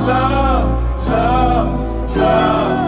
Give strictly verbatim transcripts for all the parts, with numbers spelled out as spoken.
love, love, love.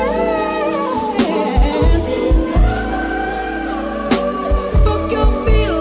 Feel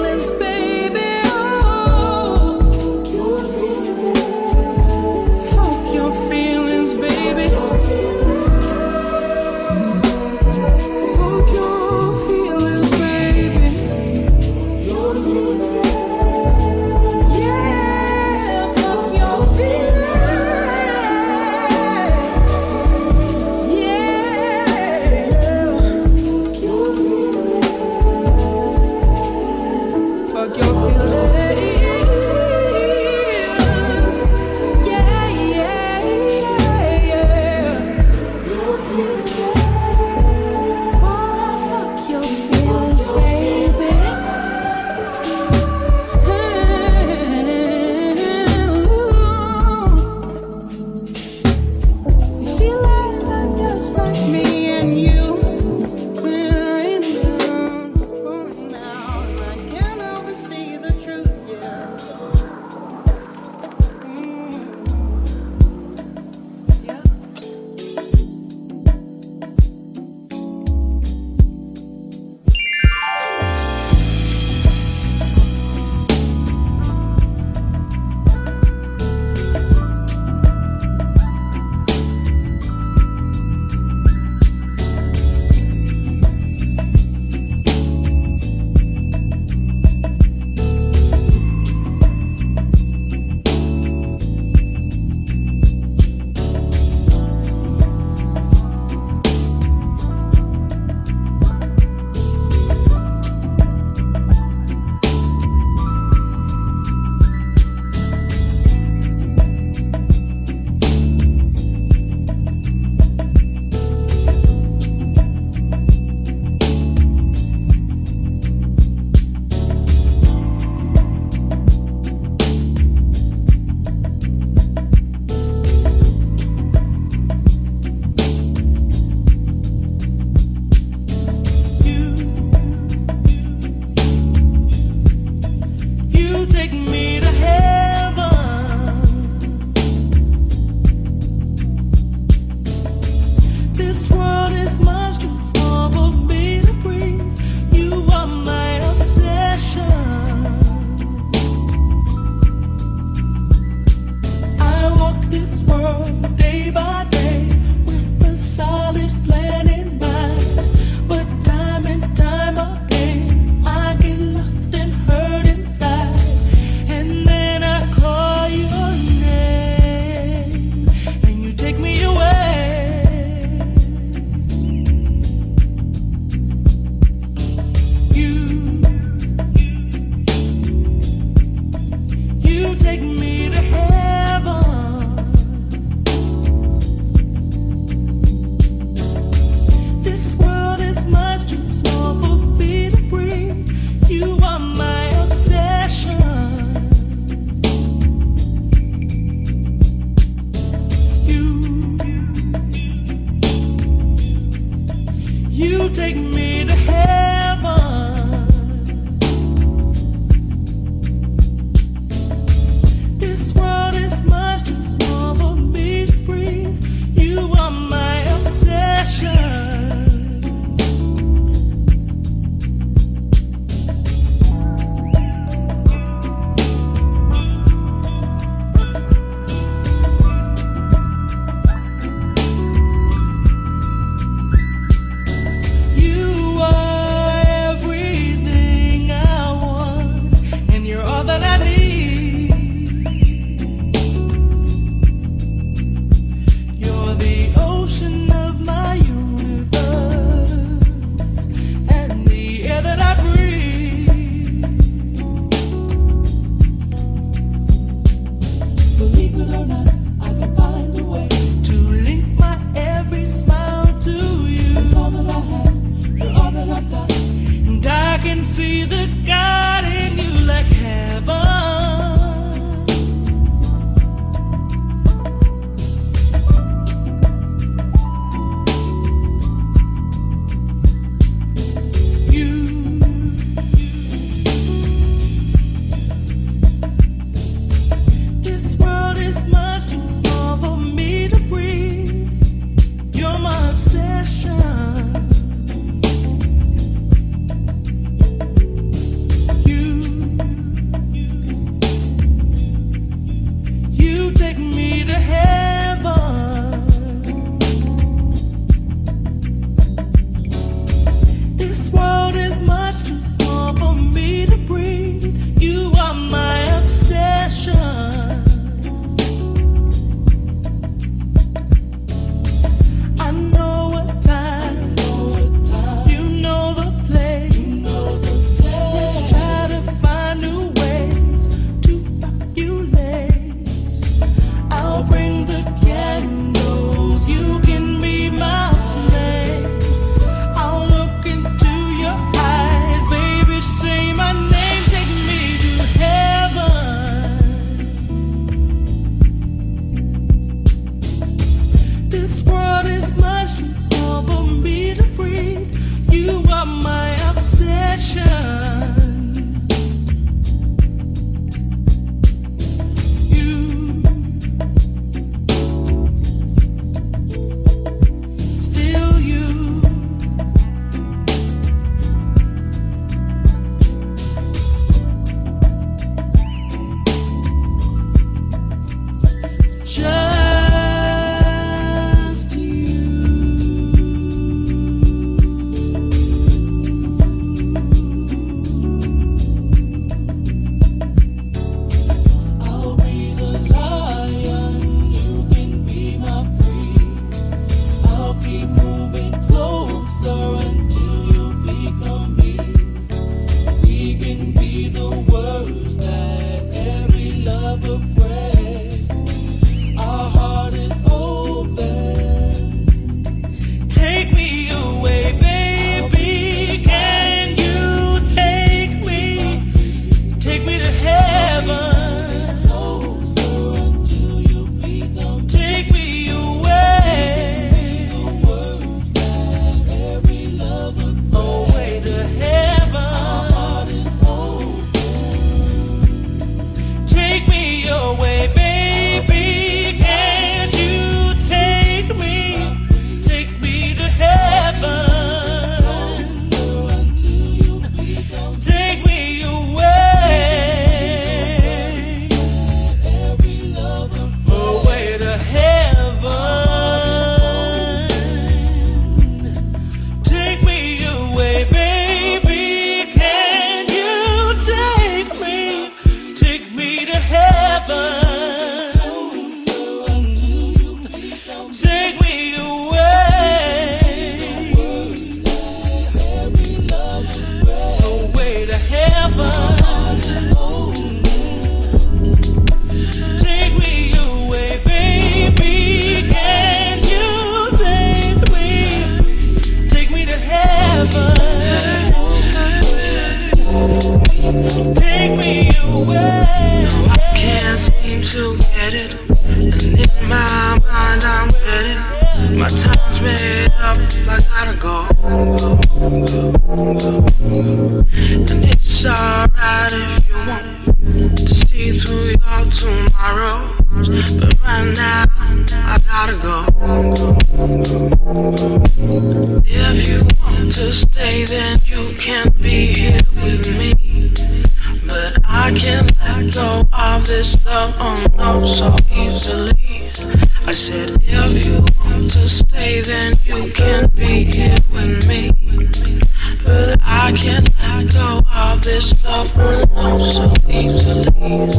take me away. No, I can't seem to get it, and in my mind I'm ready. My time's made up, I gotta go, go, go, go, go. And it's alright if you want to see through your tomorrow, but right now I gotta go, go, go, go. If you want to stay, then you can be here with me, but I can't let go of this love, oh no, so easily. I said if you want to stay, then you can be here with me, but I can't let go of this love, oh no, so easily.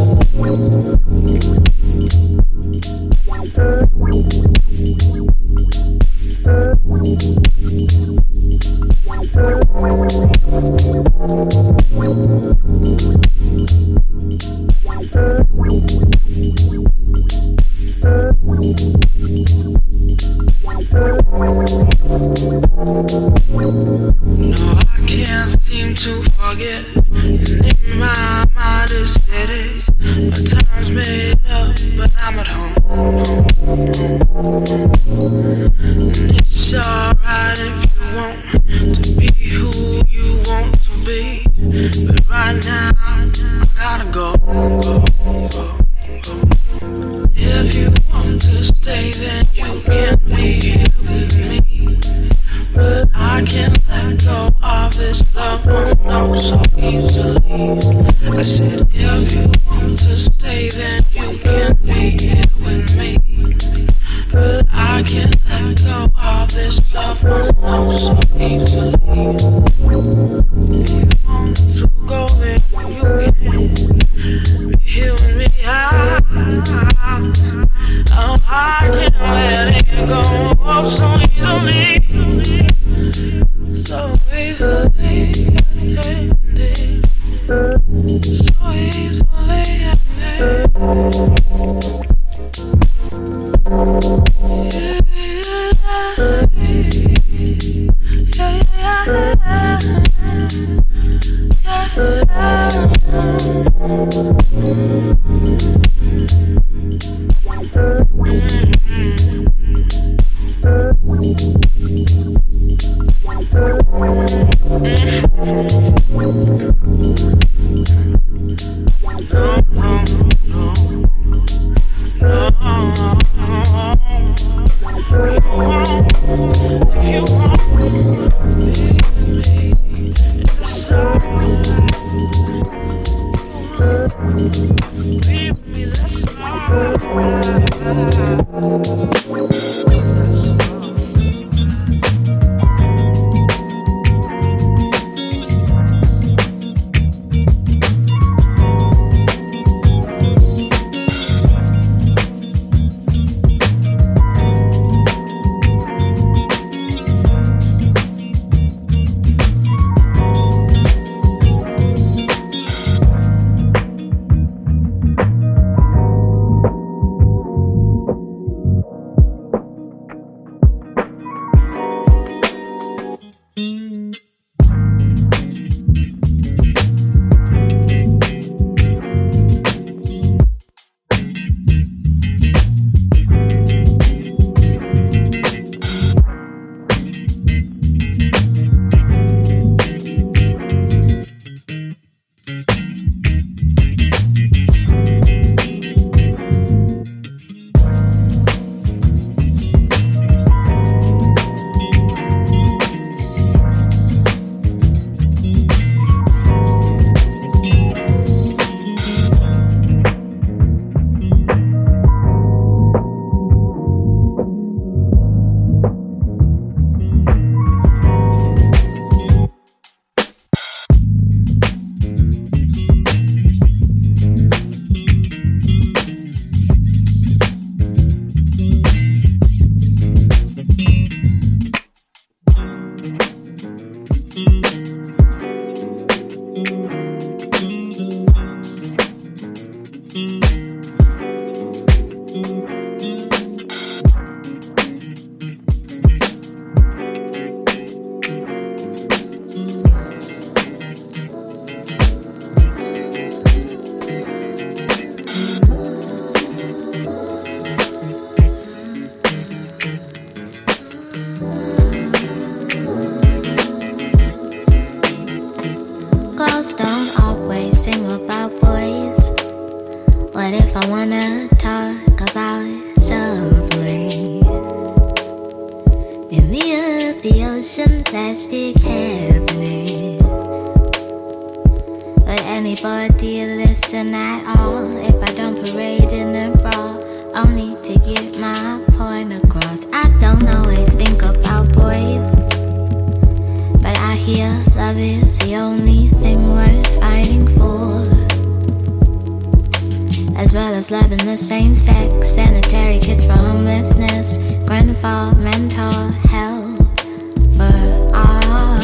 No, I can't seem to forget, and in my mind is steady. My time's made up, but I'm at home, home, home. And it's alright if you want to be who you want to be, but right now I gotta go, go, go, go. If you want to stay, then you can be here with me, but I can't let go of this love, oh no, so easily. I said if you want to stay, then you can be here with me, but I can't let go of this love, oh no, so easily. If you want to go, then you can be here with me. I, oh, I can't let it go so easily, so easily, so easily. But if I wanna talk about suffering, in the earth, the ocean, plastic happening. Would anybody listen at all if I don't parade in a bra, only to get my point across? I don't always think about boys, but I hear love is the only thing worth fighting for, as well as loving the same sex, sanitary kits for homelessness, grandfather mental health for all.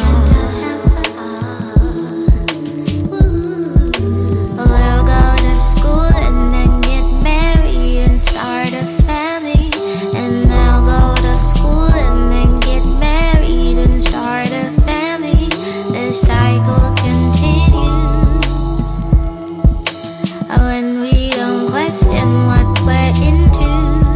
We'll go to school and then get married and start a family, and I'll go to school and then get married and start a family. The cycle continues when we don't question what we're into.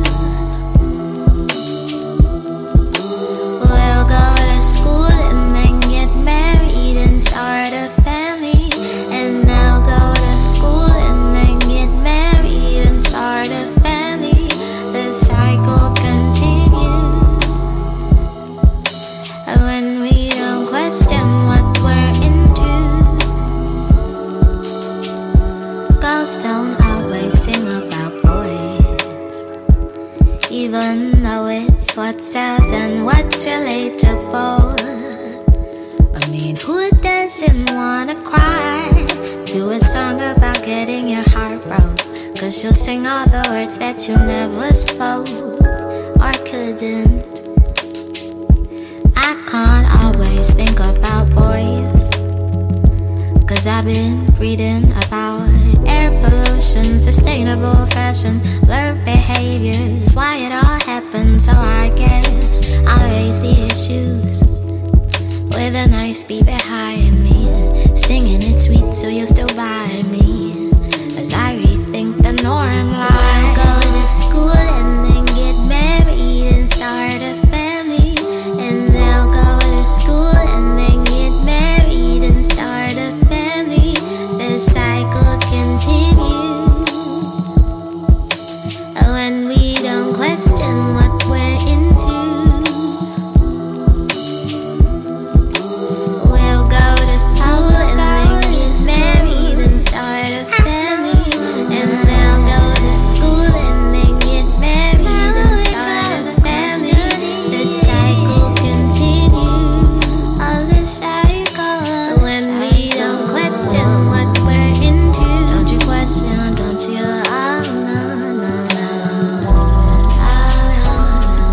We'll go to school and then get married and start a family, and I'll go to school and then get married and start a family. The cycle continues when we don't question what we're into. Girls don't always sing about boys, even though it's what sells and what's relatable. I mean, who doesn't wanna cry to a song about getting your heart broke? Cause you'll sing all the words that you never spoke or couldn't. I can't always think about boys, cause I've been reading about air pollution, sustainable fashion, learned behaviors, why it all happened. So I guess I'll raise the issues with a nice beat behind me, singing it sweet so you'll still buy me, as I rethink the norm. Like, go to school and then get married and start a family, and they'll go to school and then get married and start a family. The cycle continues when we don't question what we're into. We'll go to school and then get married and start a family, and they'll go to school and then get married and start a family. The cycle continues. Oh, the cycle. When we don't question what we're into. Don't you question, don't you? Oh, no, no, no. Oh, no,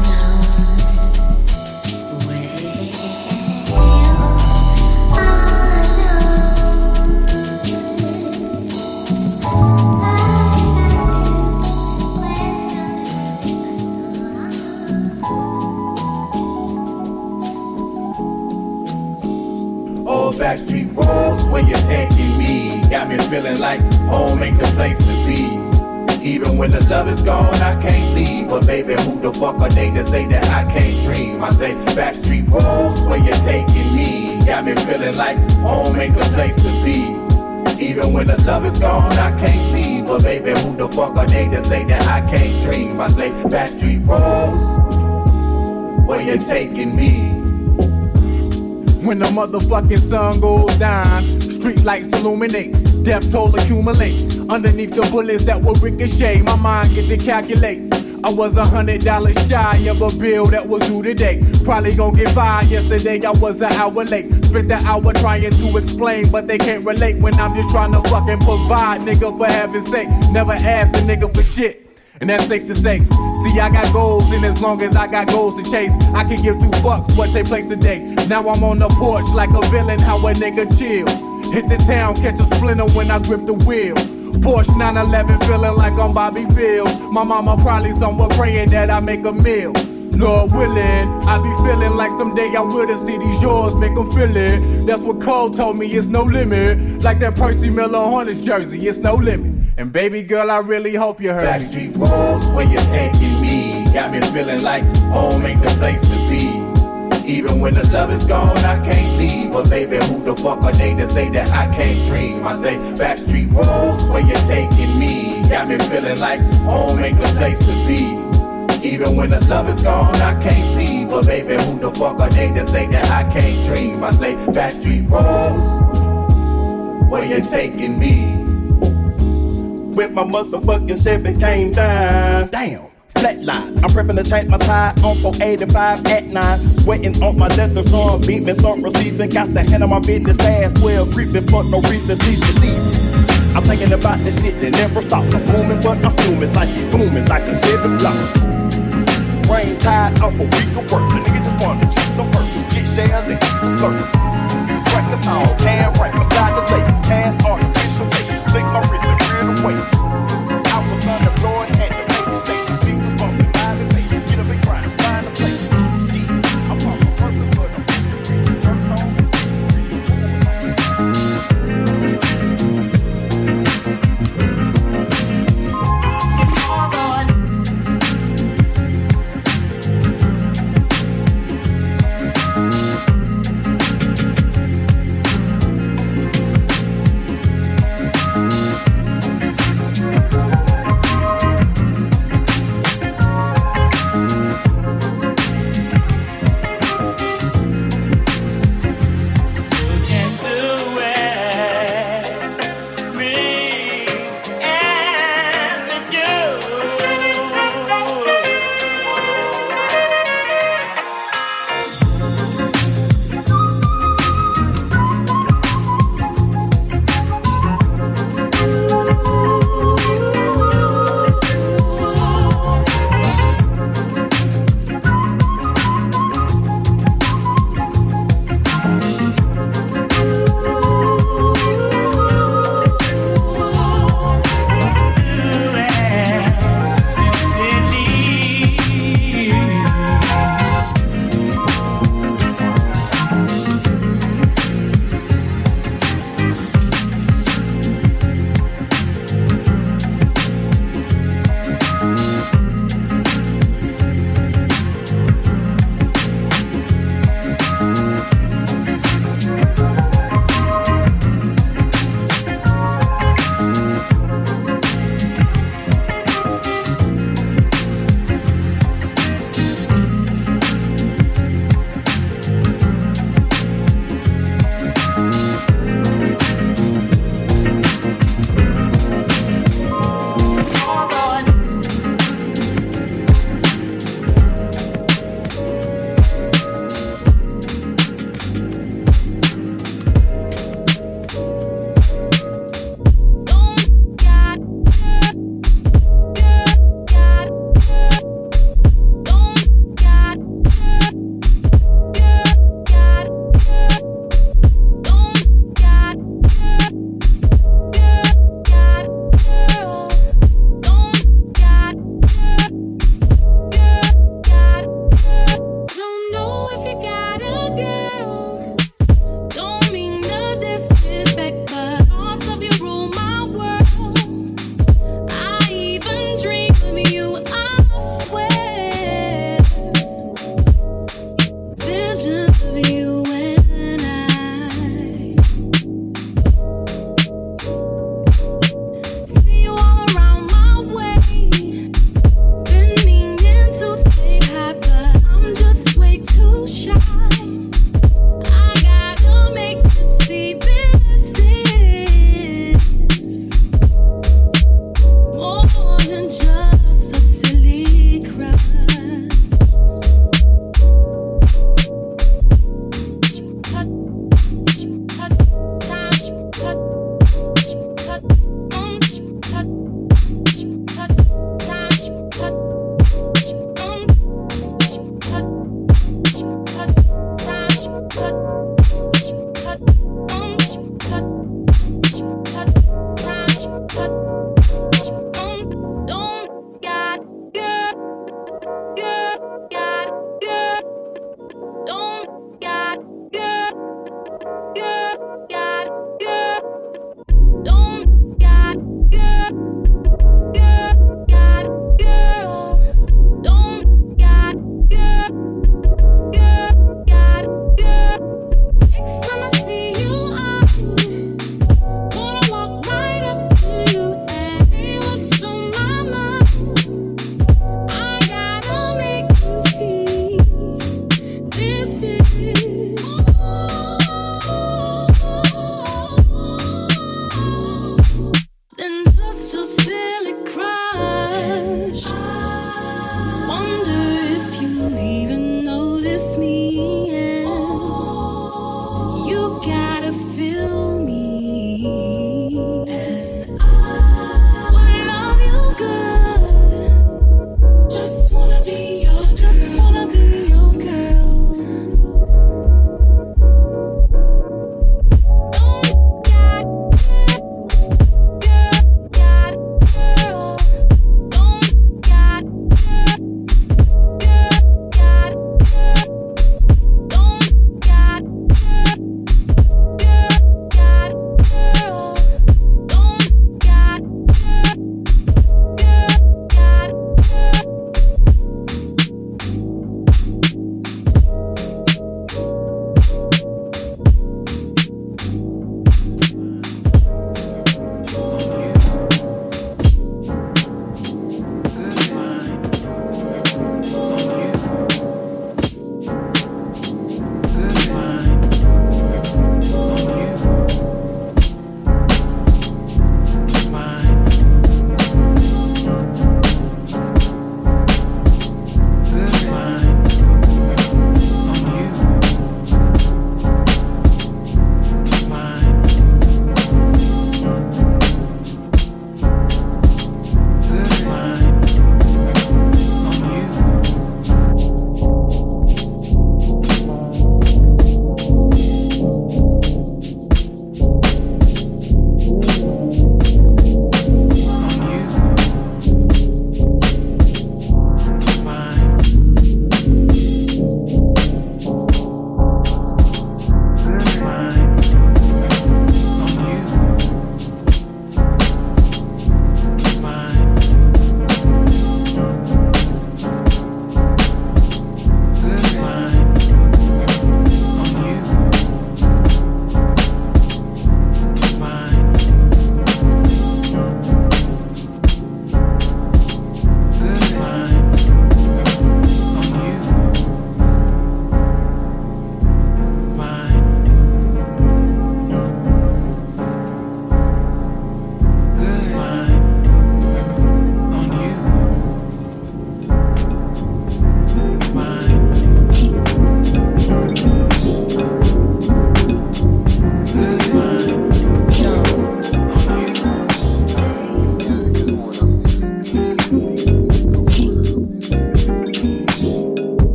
no, no. All backstreet roads where you're taking me got me feeling like home ain't the place to be. Even when the love is gone, I can't leave. But baby, who the fuck are they to say that I can't dream? I say backstreet roads where you're taking me got me feeling like home ain't the place to be. Even when the love is gone, I can't leave. But baby, who the fuck are they to say that I can't dream? I say backstreet roads where you're taking me. When the motherfucking sun goes down, street lights illuminate, death toll accumulates. Underneath the bullets that will ricochet, my mind gets to calculate. I was a hundred dollars shy of a bill that was due today. Probably gon' get fired. Yesterday I was an hour late. Spent the hour trying to explain, but they can't relate when I'm just trying to fucking provide, nigga, for heaven's sake. Never asked a nigga for shit, and that's safe to say. See, I got goals, and as long as I got goals to chase, I can give two fucks what they place today. Now I'm on the porch like a villain, how a nigga chill. Hit the town, catch a splinter when I grip the wheel. Porsche nine eleven, feeling like I'm Bobby Fields. My mama probably somewhere praying that I make a meal. Lord willing, I be feeling like someday I would've see these yours, make them feel it. That's what Cole told me, it's no limit. Like that Percy Miller Hornets jersey, it's no limit. And baby girl, I really hope you heard me. Backstreet roads where you're taking me got me feeling like home ain't the place to be. Even when the love is gone, I can't leave. But baby, who the fuck are they to say that I can't dream? I say backstreet roads where you're taking me got me feeling like home ain't the place to be. Even when the love is gone, I can't leave. But baby, who the fuck are they to say that I can't dream? I say, backstreet roads, where you taking me? With my motherfucking Chevy came down. Damn. Flatline, I'm prepping to change my tire on four eighty-five at nine. Sweating on my leather, son, beat me some receipts and got to handle my business fast. twelve creeping for no reason, please believe. I'm thinking about this shit that never stops. I'm booming, but I'm booming like it's booming like a Chevy block. Brain tired off a week of work. The nigga just wanted to cheat some work, get shares and keep the circle. Crack the tall, can right beside the lake. Hands artificial face, lick my wrist and clear the way. I was unemployed at the baby station. Fingers bumping by the face. Get up and grind, find a place. Shit, I'm off a person, but I'm ready. Dirt on me.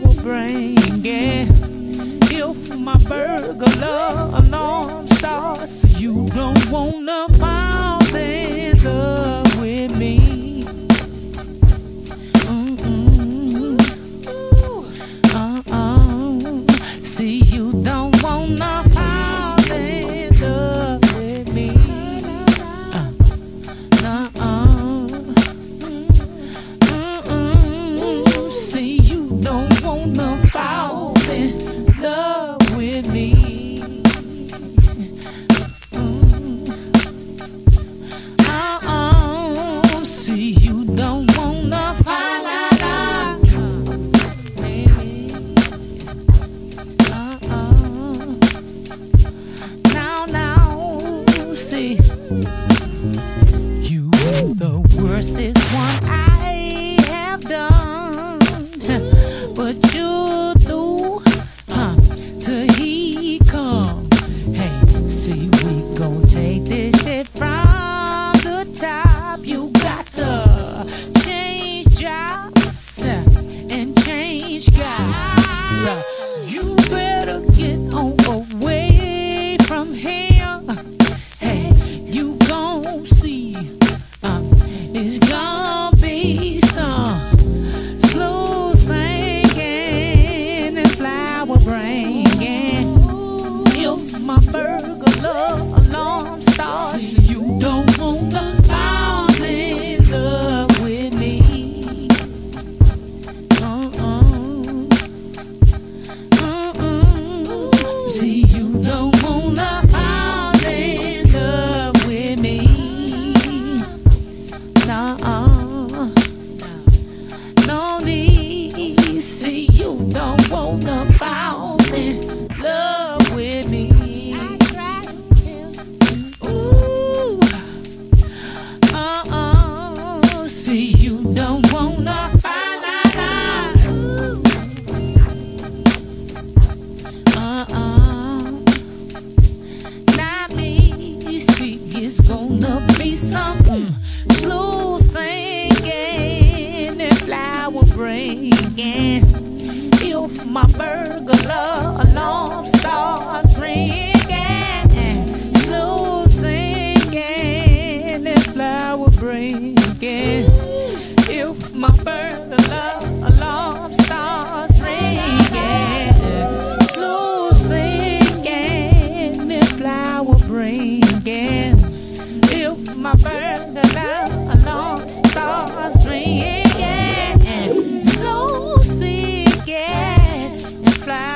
flower bringing. If my burglar alarm starts, you don't wanna fall in love with me. Mm-mm. Uh-uh. See, you don't wanna fall in love with me. Uh, uh-uh. Mm-mm. See, you don't wanna fall in love with me. Mm. Uh-uh. See, you don't wanna fall in love, baby. Uh-uh. Now, now, see, you ain't the worstest one I have done, but you do, huh, till he come. Hey, see, we gon' take this shit from the top. You got to change jobs and change guys. You better get on away from here. Hey, you gon' see, uh, it's gon' be some slow thinking and flower bringing. If my burglar alarm starts, you don't wanna fall in love with me. Uh-uh. Mm-mm. See, you don't wanna fall in love with me. Nuh-uh. No need. See, you don't wanna fall in love with me. Ooh. Uh-uh. See, you don't wanna fall in love. Uh-uh. Not me. See, it's gonna be something slow singing and flower bringing. If my burglar alarm starts ringing, slow singing and flower bringing. If my burglar alarm starts ringing, slow singing and flower bringing. If my burglar alarm starts ringing, slow singing and flower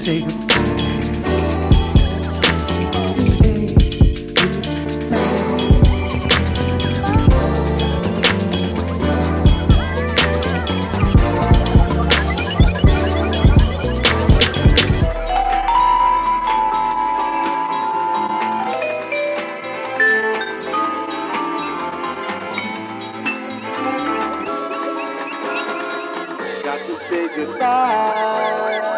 say goodbye. Got to say goodbye.